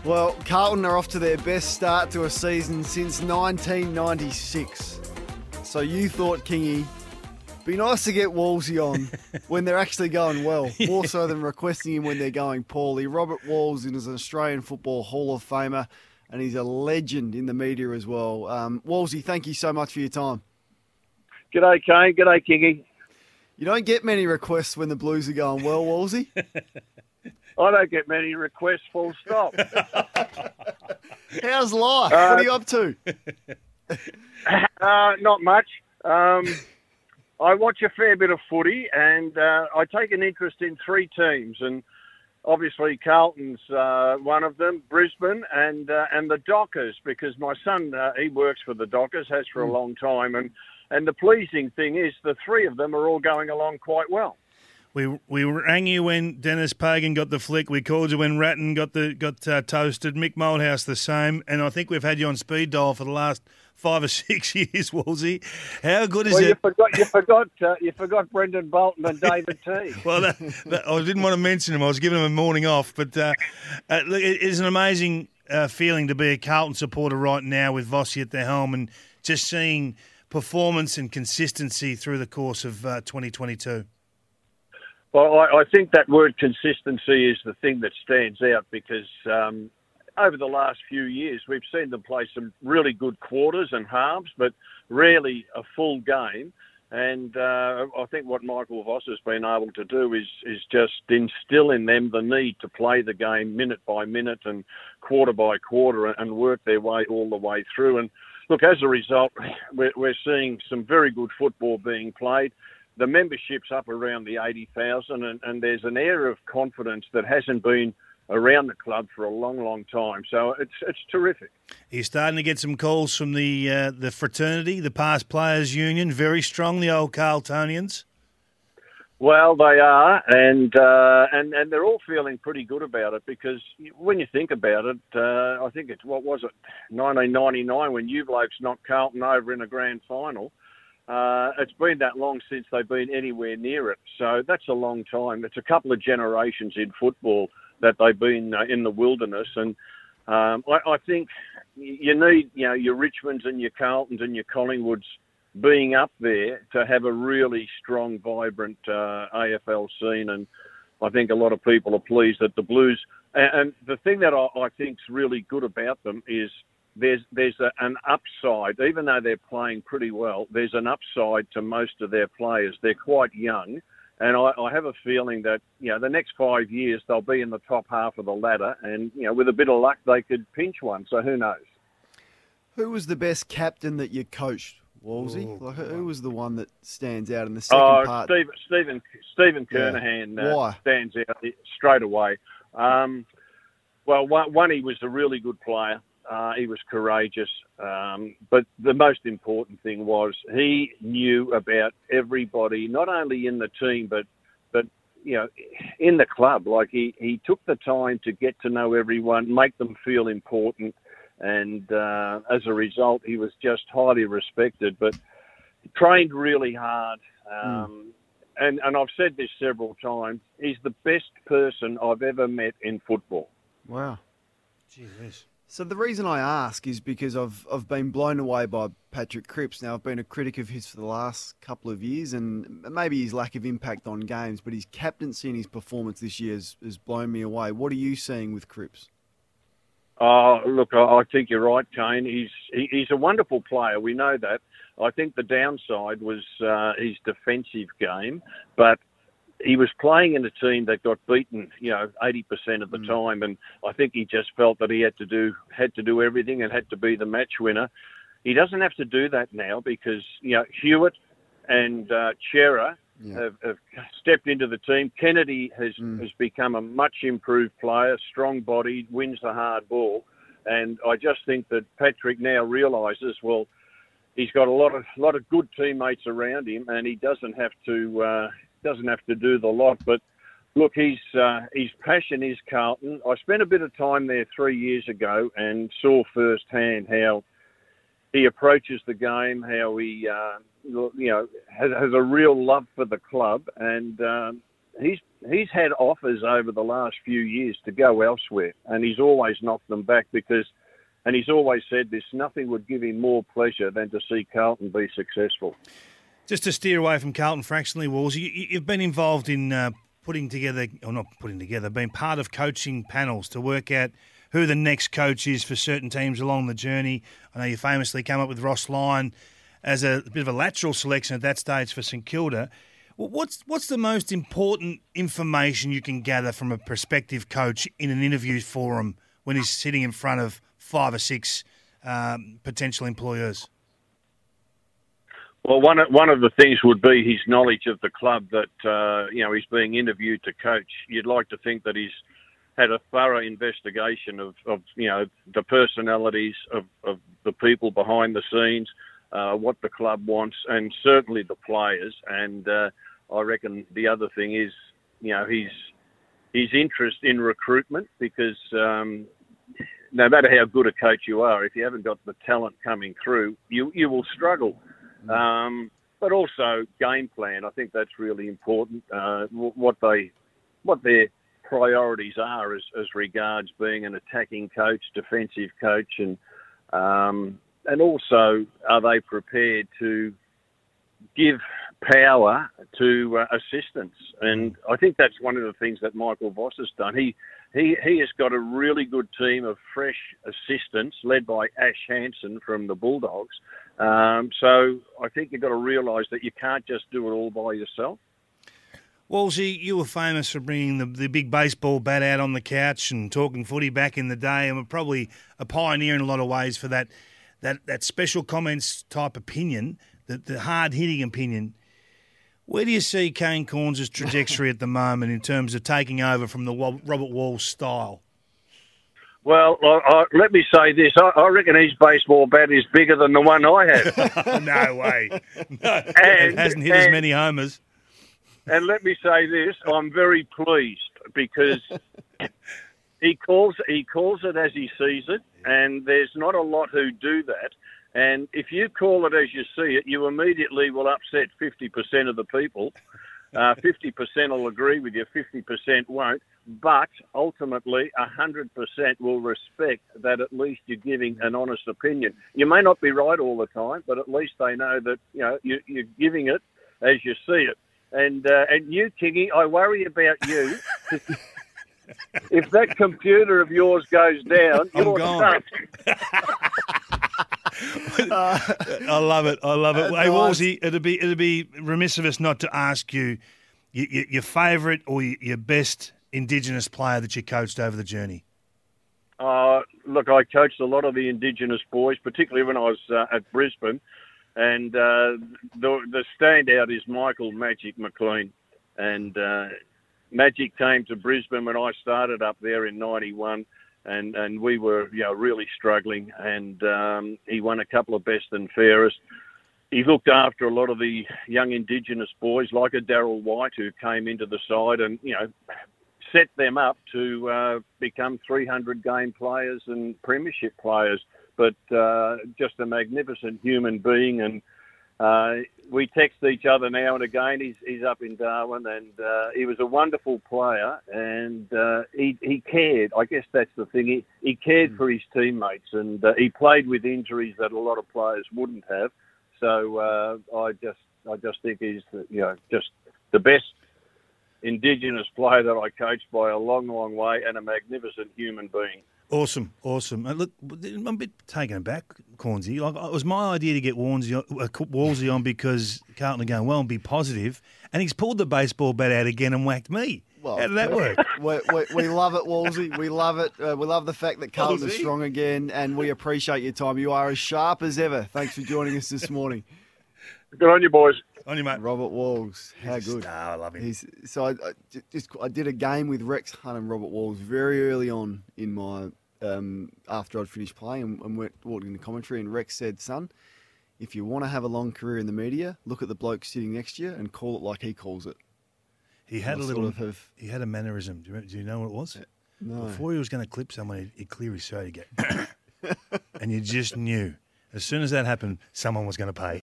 Well, Carlton are off to their best start to a season since 1996. So you thought, Kingy, be nice to get Wallsy on when they're actually going well, more so than requesting him when they're going poorly. Robert Walls is an Australian Football Hall of Famer, and he's a legend in the media as well. Wallsy, thank you so much for your time. G'day, Kane. G'day, Kingy. You don't get many requests when the Blues are going well, Wallsy. I don't get many requests, full stop. How's life? What are you up to? Not much. I watch a fair bit of footy, and I take an interest in three teams, and obviously Carlton's one of them, Brisbane, and the Dockers, because my son, he works for the Dockers, has for a long time, and the pleasing thing is the three of them are all going along quite well. We rang you when Dennis Pagan got the flick. We called you when Ratton got toasted. Mick Moldhouse the same. And I think we've had you on speed dial for the last 5 or 6 years, Woolsey. How good is it? You forgot Brendan Bolton and David T. Well, I didn't want to mention him. I was giving him a morning off. But look, it is an amazing feeling to be a Carlton supporter right now with Vossi at the helm and just seeing performance and consistency through the course of 2022. Well, I think that word consistency is the thing that stands out because over the last few years we've seen them play some really good quarters and halves, but rarely a full game. And I think what Michael Voss has been able to do is just instill in them the need to play the game minute by minute and quarter by quarter and work their way all the way through. And look, as a result, we're seeing some very good football being played. The membership's up around the 80,000 and there's an air of confidence that hasn't been around the club for a long, long time. So it's terrific. You're starting to get some calls from the fraternity, the past players' union, very strong, the old Carltonians. Well, they are, and they're all feeling pretty good about it because when you think about it, I think it's, 1999 when you blokes knocked Carlton over in a grand final. It's been that long since they've been anywhere near it. So that's a long time. It's a couple of generations in football that they've been in the wilderness. And I think you need, your Richmonds and your Carltons and your Collingwoods being up there to have a really strong, vibrant AFL scene. And I think a lot of people are pleased that the Blues... And the thing that I think's really good about them is there's an upside. Even though they're playing pretty well, there's an upside to most of their players. They're quite young, and I have a feeling that the next 5 years they'll be in the top half of the ladder, and with a bit of luck they could pinch one. So who knows? Who was the best captain that you coached, Wallsy? Who was the one that stands out in the second part? Stephen Kernahan stands out straight away. Well, one, he was a really good player. He was courageous, but the most important thing was he knew about everybody, not only in the team, but in the club. Like he took the time to get to know everyone, make them feel important, and as a result, he was just highly respected. But he trained really hard, and I've said this several times. He's the best person I've ever met in football. Wow. Jeez. So the reason I ask is because I've been blown away by Patrick Cripps. Now, I've been a critic of his for the last couple of years, and maybe his lack of impact on games, but his captaincy and his performance this year has blown me away. What are you seeing with Cripps? Look, I think you're right, Kane. He's a wonderful player. We know that. I think the downside was his defensive game, but he was playing in a team that got beaten, 80% of the time, and I think he just felt that he had to do everything and had to be the match winner. He doesn't have to do that now because Hewitt and Chera have stepped into the team. Kennedy has become a much improved player, strong-bodied, wins the hard ball, and I just think that Patrick now realises, well, he's got a lot of good teammates around him, and he doesn't have to do the lot. But look, his passion is Carlton. I spent a bit of time there 3 years ago and saw firsthand how he approaches the game, how he has a real love for the club, and he's had offers over the last few years to go elsewhere, and he's always knocked them back and he's always said this: nothing would give him more pleasure than to see Carlton be successful. Just to steer away from Carlton fractionally, Walls, you've been involved in being part of coaching panels to work out who the next coach is for certain teams along the journey. I know you famously came up with Ross Lyon as a bit of a lateral selection at that stage for St Kilda. What's the most important information you can gather from a prospective coach in an interview forum when he's sitting in front of 5 or 6 potential employers? Well, one of the things would be his knowledge of the club that he's being interviewed to coach. You'd like to think that he's had a thorough investigation of the personalities of the people behind the scenes, what the club wants, and certainly the players. And I reckon the other thing is, his interest in recruitment, because no matter how good a coach you are, if you haven't got the talent coming through, you will struggle. But also game plan. I think that's really important. What their priorities are as regards being an attacking coach, defensive coach, and also are they prepared to give power to assistants? And I think that's one of the things that Michael Voss has done. He has got a really good team of fresh assistants led by Ash Hansen from the Bulldogs. So I think you've got to realise that you can't just do it all by yourself. Wolsey, you were famous for bringing the big baseball bat out on the couch and talking footy back in the day, and were probably a pioneer in a lot of ways for that special comments type opinion, the hard-hitting opinion. Where do you see Kane Cornes' trajectory at the moment in terms of taking over from the Robert Walls style? Well, let me say this. I reckon his baseball bat is bigger than the one I have. No way. No, it hasn't hit as many homers. And let me say this. I'm very pleased because he calls it as he sees it, and there's not a lot who do that. And if you call it as you see it, you immediately will upset 50% of the people. 50% will agree with you, 50% won't. But ultimately, 100% will respect that at least you're giving an honest opinion. You may not be right all the time, but at least they know that you're giving it as you see it. And you, Kingy, I worry about you. If that computer of yours goes down, you're gone. I love it. Hey, Wolsey, it'd be remiss of us not to ask you your favourite or your best Indigenous player that you coached over the journey. Look, I coached a lot of the Indigenous boys, particularly when I was at Brisbane, and the standout is Michael Magic McLean. And Magic came to Brisbane when I started up there in '91. And we were, really struggling. And he won a couple of best and fairest. He looked after a lot of the young Indigenous boys, like a Darryl White, who came into the side and, set them up to become 300-game players and premiership players. But just a magnificent human being. And we text each other now and again. He's up in Darwin, and he was a wonderful player, and he cared. I guess that's the thing. He cared for his teammates, and he played with injuries that a lot of players wouldn't have. So I just think he's just the best Indigenous player that I coached by a long, long way, and a magnificent human being. Awesome. Look, I'm a bit taken aback, Cornsey. It was my idea to get Wolsey on because Carlton are going well and be positive, and he's pulled the baseball bat out again and whacked me. Well, how did that work? We love it, Wolsey. We love it. We love the fact that Carlton is strong again, and we appreciate your time. You are as sharp as ever. Thanks for joining us this morning. Good on you, boys. On you, mate. Robert Walls, how good. I love him. I did a game with Rex Hunt and Robert Walls very early on in my after I'd finished playing, and walked into commentary, and Rex said, "Son, if you want to have a long career in the media, look at the bloke sitting next to you and call it like he calls it." He had he had a mannerism. Do you know what it was? No. Before he was going to clip someone, he'd clear his throat again. And you just knew. As soon as that happened, someone was going to pay.